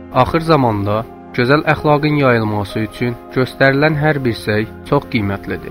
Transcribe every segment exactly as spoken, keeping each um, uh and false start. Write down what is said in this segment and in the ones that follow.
Axır zamanda gözəl əxlaqın yayılması üçün göstərilən hər bir səy çox qiymətlidir.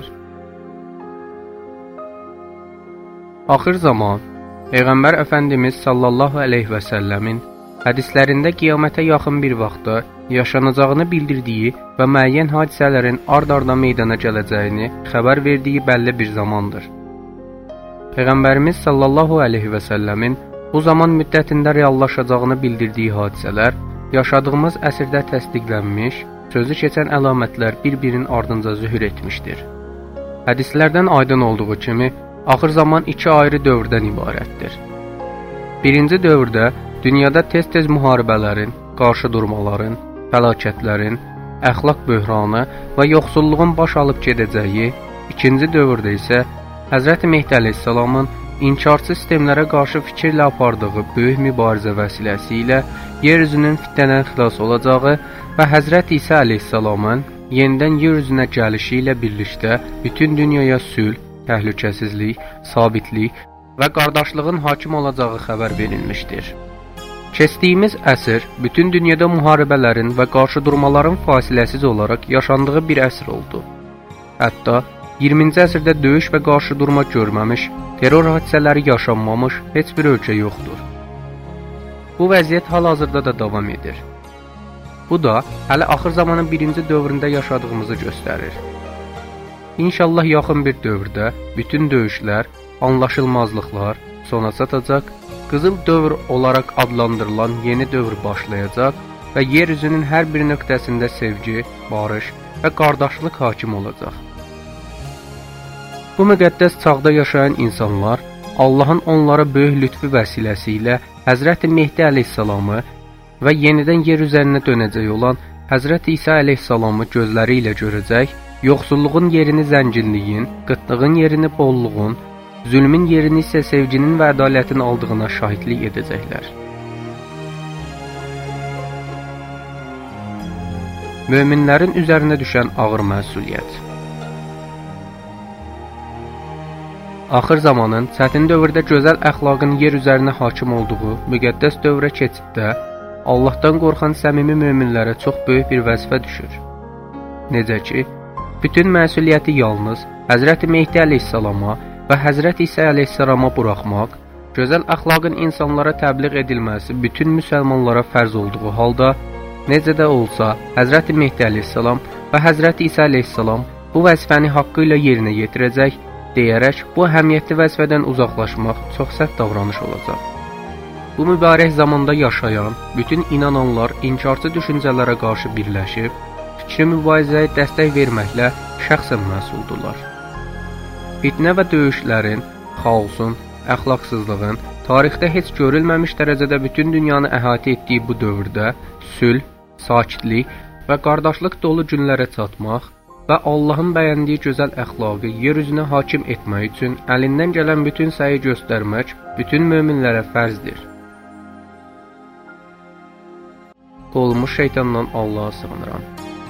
Axır zaman Peyğəmbər Əfəndimiz sallallahu əleyhi və səlləmin hədislərində qiyamətə yaxın bir vaxtda yaşanacağını bildirdiyi və müəyyən hadisələrin ard-arda meydana gələcəyini xəbər verdiyi bəlli bir zamandır. Peyğəmbərimiz sallallahu əleyhi və səlləmin bu zaman müddətində reallaşacağını bildirdiyi hadisələr yaşadığımız əsrdə təsdiqlənmiş, sözü keçən əlamətlər bir-birinin ardınca zühur etmişdir. Hədislərdən aydın olduğu kimi, axır zaman iki ayrı dövrdən ibarətdir. Birinci dövrdə dünyada tez-tez müharibələrin, qarşıdurmaların, fəlakətlərin, əxlaq böhranı və yoxsulluğun baş alıb gedəcəyi, ikinci dövrdə isə Həzrəti Mehdi əleyhissalamın inkarçı sistemlərə qarşı fikirlə apardığı böyük mübarizə vəsiləsi yer üzünün fitnədən xilas olacağı və Həzrət İsa əleyhissalamın yenidən yer üzünə gəlişi ilə birlikdə bütün dünyaya sülh, təhlükəsizlik, sabitlik və qardaşlığın hakim olacağı xəbər verilmişdir. Keçdiyimiz əsr bütün dünyada müharibələrin və qarşıdurmaların fasiləsiz olaraq yaşandığı bir əsr oldu. Hətta iyirminci əsrdə döyüş və qarşıdurma görməmiş, terror hadisələri yaşanmamış heç bir ölkə yoxdur. Bu vəziyyət hal-hazırda da davam edir. Bu da hələ axır zamanın birinci dövründə yaşadığımızı göstərir. İnşallah yaxın bir dövrdə bütün döyüşlər, anlaşılmazlıqlar sona çatacaq, qızıl dövr olaraq adlandırılan yeni dövr başlayacaq və yer üzünün hər bir nöqtəsində sevgi, barış və qardaşlıq hakim olacaq. Bu müqəddəs çağda yaşayan insanlar Allahın onlara böyük lütfü vəsiləsi ilə Həzrəti Mehdi əleyhissalamı və yenidən yer üzərinə dönəcək olan Həzrəti İsa əleyhissalamı gözləri ilə görəcək, yoxsulluğun yerini zənginliyin, qıtlığın yerini bolluğun, zülmün yerini isə sevginin və ədalətin aldığına şahidlik edəcəklər. Möminlərin üzərinə düşən ağır məsuliyyət. Axır zamanın çətin dövrdə gözəl əxlaqın yer üzərinə hakim olduğu müqəddəs dövrə keçiddə Allahdan qorxan səmimi möminlərə çox böyük bir vəzifə düşür. Necə ki, bütün məsuliyyəti yalnız Həzrəti Mehdi əleyhissalama və Həzrət İsa əleyhissalama buraxmaq, gözəl əxlaqın insanlara təbliğ edilməsi bütün müsəlmanlara fərz olduğu halda, necə də olsa Həzrəti Mehdi əleyhissalam və Həzrət İsa əleyhissalam bu vəzifəni haqqı ilə yerinə yetirəcək, deyərək bu əhəmiyyətli vəzifədən uzaqlaşmaq çox sərt davranış olacaq. Bu mübarək zamanda yaşayan bütün inananlar inkarçı düşüncələrə qarşı birləşib, fikri mübarizəyə dəstək verməklə şəxsən məsuldurlar. Fitnə və döyüşlərin, xaosun, əxlaqsızlığın tarixdə heç görülməmiş dərəcədə bütün dünyanı əhatə etdiyi bu dövrdə sülh, sakitlik və qardaşlıq dolu günlərə çatmaq və Allahın bəyəndiyi gözəl əxlaqı yer üzünə hakim etmək üçün əlindən gələn bütün səyi göstərmək bütün möminlərə fərzdir. Qolmuş şeytandan Allaha sığınıram.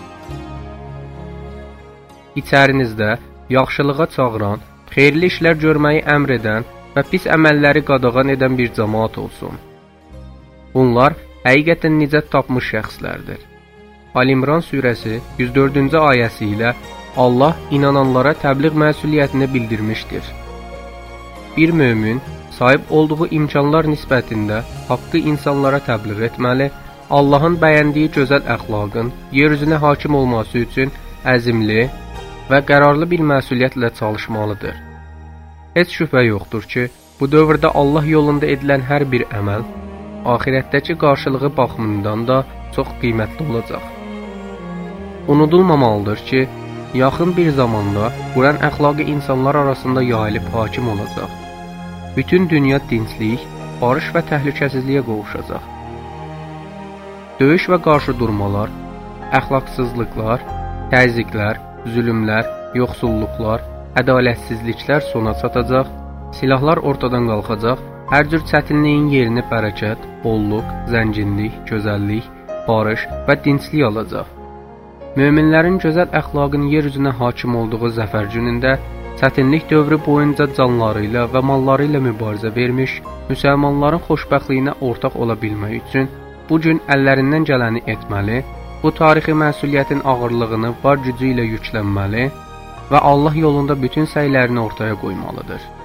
İçərinizdə yaxşılığa çağıran, xeyirli işlər görməyi əmr edən və pis əməlləri qadağan edən bir cəmaat olsun. Bunlar həqiqətən nicət tapmış şəxslərdir. Ali-İmran surəsi yüz dördüncü ayəsi ilə Allah inananlara təbliğ məsuliyyətini bildirmişdir. Bir mömin sahib olduğu imkanlar nisbətində haqqı insanlara təbliğ etməli, Allahın bəyəndiyi gözəl əxlaqın yer üzünə hakim olması üçün əzimli və qərarlı bir məsuliyyətlə çalışmalıdır. Heç şübhə yoxdur ki, bu dövrdə Allah yolunda edilən hər bir əməl axirətdəki qarşılığı baxımından da çox qiymətli olacaq. Unudulmamalıdır ki, yaxın bir zamanda Quran əxlaqı insanlar arasında yayılıb hakim olacaq. Bütün dünya dinclik, barış və təhlükəsizliyə qovuşacaq. Döyüş və qarşıdurmalar, əxlaqsızlıqlar, təzyiqlər, zülümlər, yoxsulluqlar, ədalətsizliklər sona çatacaq, silahlar ortadan qalxacaq, hər cür çətinliyin yerini bərəkət, bolluq, zənginlik, gözəllik, barış və dinclik alacaq. Möminlərin gözəl əxlaqın yer üzünə hakim olduğu zəfər günündə çətinlik dövrü boyunca canları ilə və malları ilə mübarizə vermiş, müsəlmanların xoşbəxtliyinə ortaq ola bilmək üçün bu gün əllərindən gələni etməli, bu tarixi məsuliyyətin ağırlığını var gücü ilə yüklənməli və Allah yolunda bütün səylərini ortaya qoymalıdır.